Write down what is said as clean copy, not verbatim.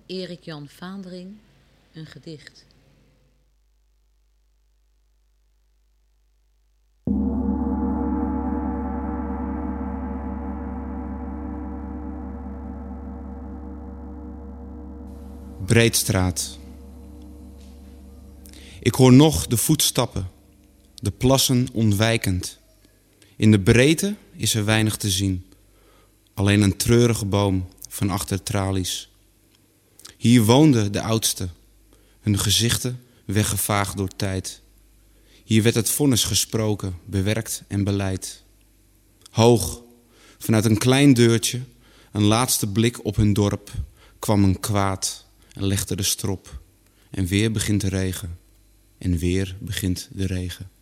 Erik Jan Vaandring, een gedicht. Breedstraat. Ik hoor nog de voetstappen, de plassen ontwijkend. In de breedte is er weinig te zien. Alleen een treurige boom van achter tralies. Hier woonden de oudsten, hun gezichten weggevaagd door tijd. Hier werd het vonnis gesproken, bewerkt en beleid. Hoog, vanuit een klein deurtje, een laatste blik op hun dorp, kwam een kwaad en legde de strop. En weer begint de regen. En weer begint de regen.